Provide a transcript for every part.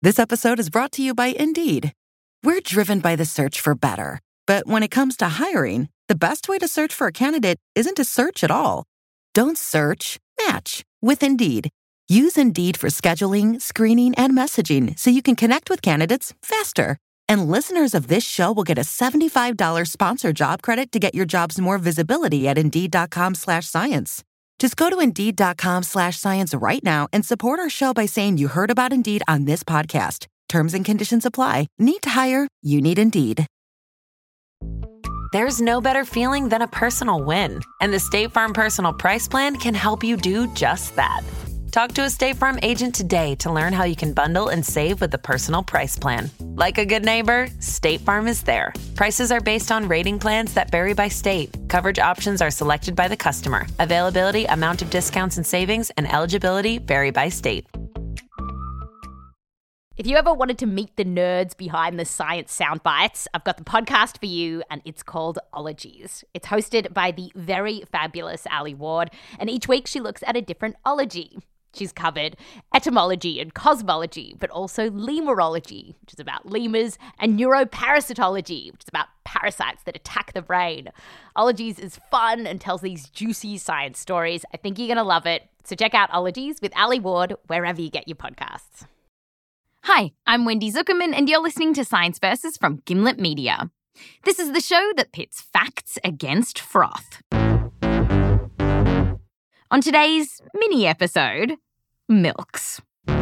This episode is brought to you by Indeed. We're driven by the search for better. But when it comes to hiring, the best way to search for a candidate isn't to search at all. Don't search, match with Indeed. Use Indeed for scheduling, screening, and messaging so you can connect with candidates faster. And listeners of this show will get a $75 sponsored job credit to get your jobs more visibility at Indeed.com/science. Just go to Indeed.com/science right now and support our show by saying you heard about Indeed on this podcast. Terms and conditions apply. Need to hire? You need Indeed. There's no better feeling than a personal win, and the State Farm Personal Price Plan can help you do just that. Talk to a State Farm agent today to learn how you can bundle and save with the Personal Price Plan. Like a good neighbor, State Farm is there. Prices are based on rating plans that vary by state. Coverage options are selected by the customer. Availability, amount of discounts and savings, and eligibility vary by state. If you ever wanted to meet the nerds behind the science soundbites, I've got the podcast for you, and it's called Ologies. It's hosted by the very fabulous Ali Ward, and each week she looks at a different ology. She's covered etymology and cosmology, but also lemurology, which is about lemurs, and neuroparasitology, which is about parasites that attack the brain. Ologies is fun and tells these juicy science stories. I think you're going to love it. So check out Ologies with Ali Ward wherever you get your podcasts. Hi, I'm Wendy Zuckerman, and you're listening to Science Versus from Gimlet Media. This is the show that pits facts against froth. On today's mini episode, milks.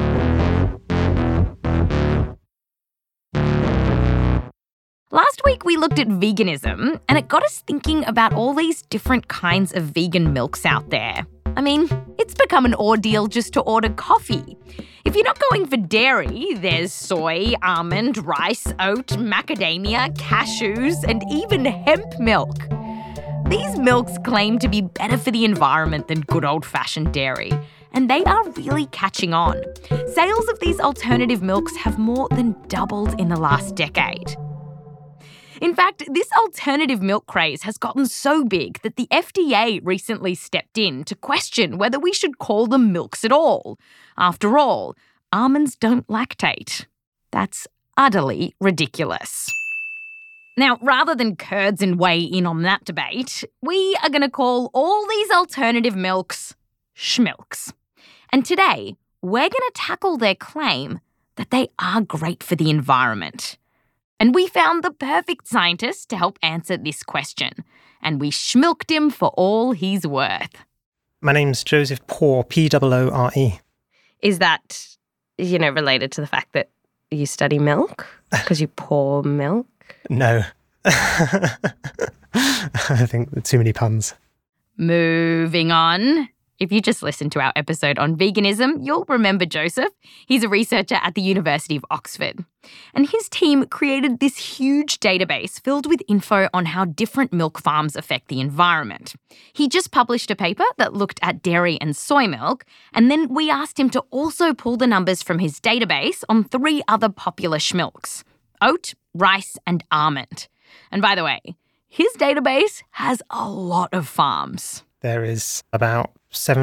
Last week we looked at veganism, and it got us thinking about all these different kinds of vegan milks out there. I mean, it's become an ordeal just to order coffee. If you're not going for dairy, there's soy, almond, rice, oat, macadamia, cashews, and even hemp milk. These milks claim to be better for the environment than good old-fashioned dairy, and they are really catching on. Sales of these alternative milks have more than doubled in the last decade. In fact, this alternative milk craze has gotten so big that the FDA recently stepped in to question whether we should call them milks at all. After all, almonds don't lactate. That's utterly ridiculous. Now, rather than curds and weigh in on that debate, we are going to call all these alternative milks schmilks. And today, we're going to tackle their claim that they are great for the environment. And we found the perfect scientist to help answer this question. And we schmilked him for all he's worth. My name's Joseph Poore, Poore. Is that, related to the fact that you study milk? Because you pour milk? No. I think there are too many puns. Moving on. If you just listened to our episode on veganism, you'll remember Joseph. He's a researcher at the University of Oxford. And his team created this huge database filled with info on how different milk farms affect the environment. He just published a paper that looked at dairy and soy milk, and then we asked him to also pull the numbers from his database on 3 other popular schmilks: oat, rice, and almond. And by the way, his database has a lot of farms. There is about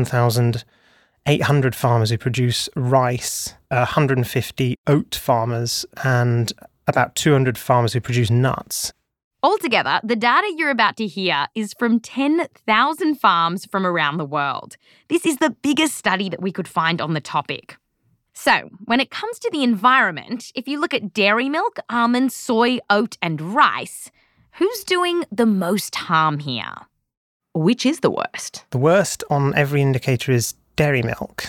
7,800 farmers who produce rice, 150 oat farmers, and about 200 farmers who produce nuts. Altogether, the data you're about to hear is from 10,000 farms from around the world. This is the biggest study that we could find on the topic. So, when it comes to the environment, if you look at dairy milk, almonds, soy, oat, and rice, who's doing the most harm here? Which is the worst? The worst on every indicator is dairy milk.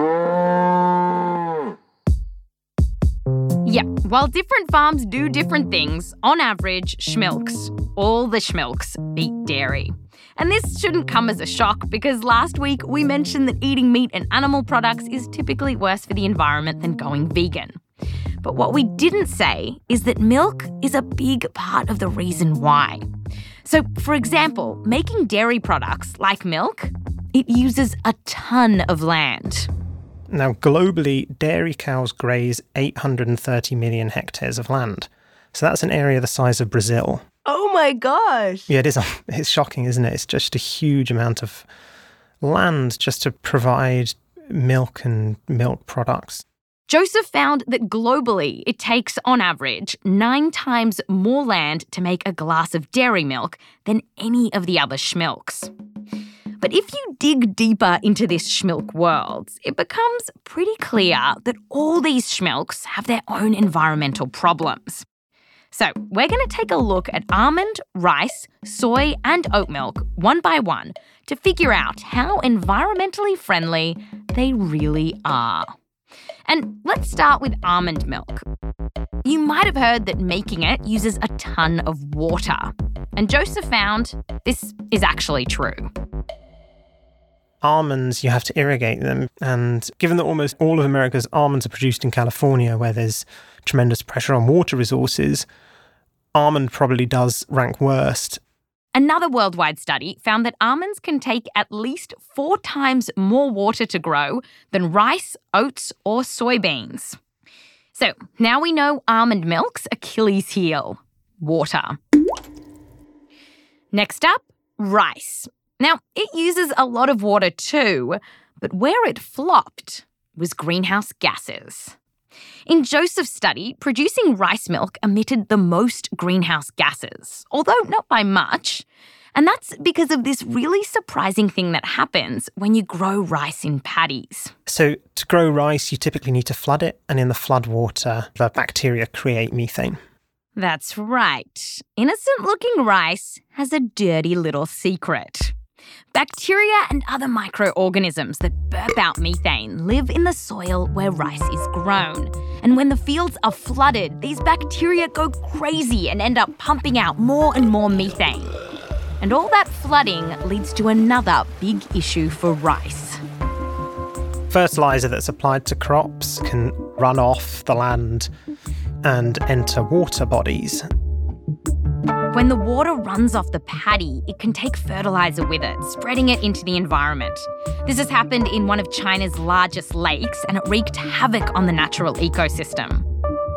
Yeah, while different farms do different things, on average, schmilks, all the schmilks, beat dairy. And this shouldn't come as a shock because last week we mentioned that eating meat and animal products is typically worse for the environment than going vegan. But what we didn't say is that milk is a big part of the reason why. So, for example, making dairy products like milk, it uses a ton of land. Now, globally, dairy cows graze 830 million hectares of land. So that's an area the size of Brazil. Oh my gosh. Yeah, it is. It's shocking, isn't it? It's just a huge amount of land just to provide milk and milk products. Joseph found that globally it takes, on average, 9 times more land to make a glass of dairy milk than any of the other schmilks. But if you dig deeper into this schmilk world, it becomes pretty clear that all these schmilks have their own environmental problems. So we're going to take a look at almond, rice, soy and oat milk one by one to figure out how environmentally friendly they really are. And let's start with almond milk. You might have heard that making it uses a ton of water. And Joseph found this is actually true. Almonds, you have to irrigate them. And given that almost all of America's almonds are produced in California, where there's tremendous pressure on water resources, almond probably does rank worst. Another worldwide study found that almonds can take at least 4 times more water to grow than rice, oats, or soybeans. So now we know almond milk's Achilles heel: water. Next up, rice. Now, it uses a lot of water too, but where it flopped was greenhouse gases. In Joseph's study, producing rice milk emitted the most greenhouse gases, although not by much. And that's because of this really surprising thing that happens when you grow rice in paddies. So to grow rice, you typically need to flood it, and in the flood water, the bacteria create methane. That's right. Innocent-looking rice has a dirty little secret. Bacteria and other microorganisms that burp out methane live in the soil where rice is grown. And when the fields are flooded, these bacteria go crazy and end up pumping out more and more methane. And all that flooding leads to another big issue for rice. Fertiliser that's applied to crops can run off the land and enter water bodies. When the water runs off the paddy, it can take fertiliser with it, spreading it into the environment. This has happened in one of China's largest lakes, and it wreaked havoc on the natural ecosystem.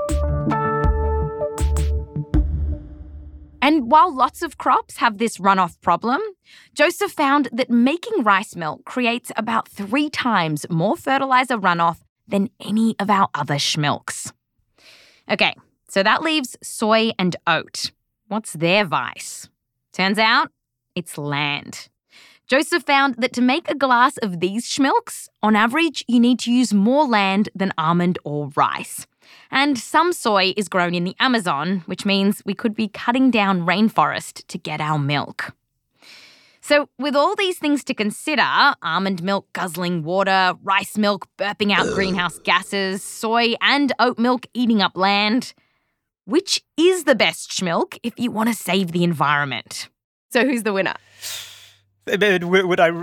And while lots of crops have this runoff problem, Joseph found that making rice milk creates about 3 times more fertiliser runoff than any of our other schmilks. Okay, so that leaves soy and oat. What's their vice? Turns out, it's land. Joseph found that to make a glass of these schmilks, on average, you need to use more land than almond or rice. And some soy is grown in the Amazon, which means we could be cutting down rainforest to get our milk. So with all these things to consider, almond milk guzzling water, rice milk burping out greenhouse gases, soy and oat milk eating up land, which is the best schmilk if you want to save the environment? So who's the winner? Would I...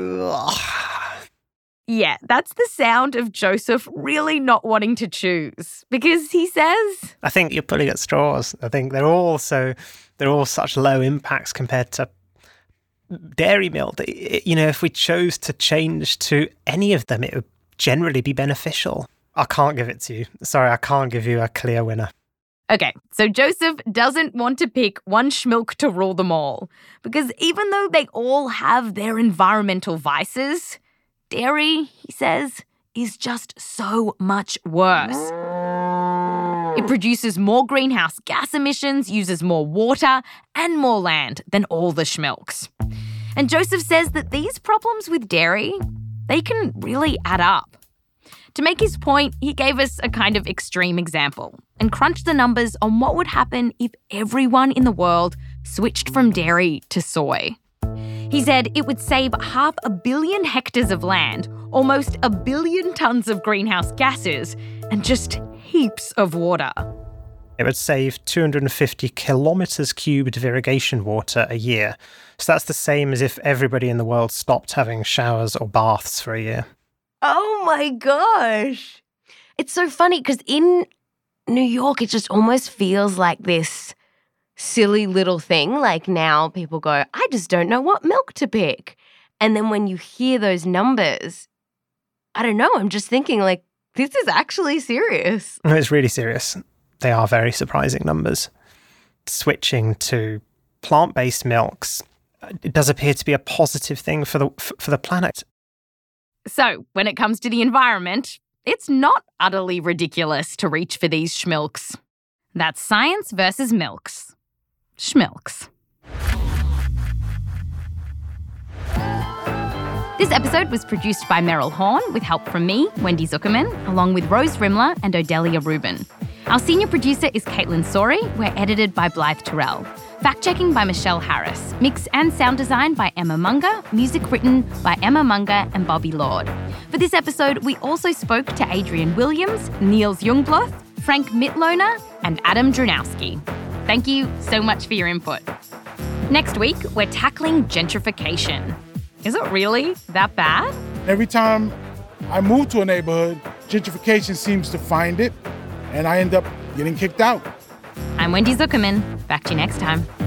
Yeah, that's the sound of Joseph really not wanting to choose, because he says... I think you're pulling at straws. I think they're all such low impacts compared to dairy milk that, if we chose to change to any of them, it would generally be beneficial. I can't give it to you. Sorry, I can't give you a clear winner. Okay, so Joseph doesn't want to pick one schmilk to rule them all, because even though they all have their environmental vices, dairy, he says, is just so much worse. It produces more greenhouse gas emissions, uses more water and more land than all the schmilks. And Joseph says that these problems with dairy, they can really add up. To make his point, he gave us a kind of extreme example and crunched the numbers on what would happen if everyone in the world switched from dairy to soy. He said it would save 500 million hectares of land, almost 1 billion tonnes of greenhouse gases, and just heaps of water. It would save 250 kilometres cubed of irrigation water a year. So that's the same as if everybody in the world stopped having showers or baths for a year. Oh my gosh. It's so funny because in New York, it just almost feels like this silly little thing. Like now people go, I just don't know what milk to pick. And then when you hear those numbers, I don't know, I'm just thinking like, this is actually serious. No, it's really serious. They are very surprising numbers. Switching to plant-based milks, it does appear to be a positive thing for the planet. So, when it comes to the environment, it's not utterly ridiculous to reach for these schmilks. That's Science versus Milks. Schmilks. This episode was produced by Meryl Horn with help from me, Wendy Zuckerman, along with Rose Rimler and Odelia Rubin. Our senior producer is Caitlin Sori. We're edited by Blythe Terrell. Fact-checking by Michelle Harris. Mix and sound design by Emma Munger. Music written by Emma Munger and Bobby Lord. For this episode, we also spoke to Adrian Williams, Niels Jungbloth, Frank Mitloner, and Adam Dranowski. Thank you so much for your input. Next week, we're tackling gentrification. Is it really that bad? Every time I move to a neighborhood, gentrification seems to find it, and I end up getting kicked out. I'm Wendy Zuckerman. Back to you next time.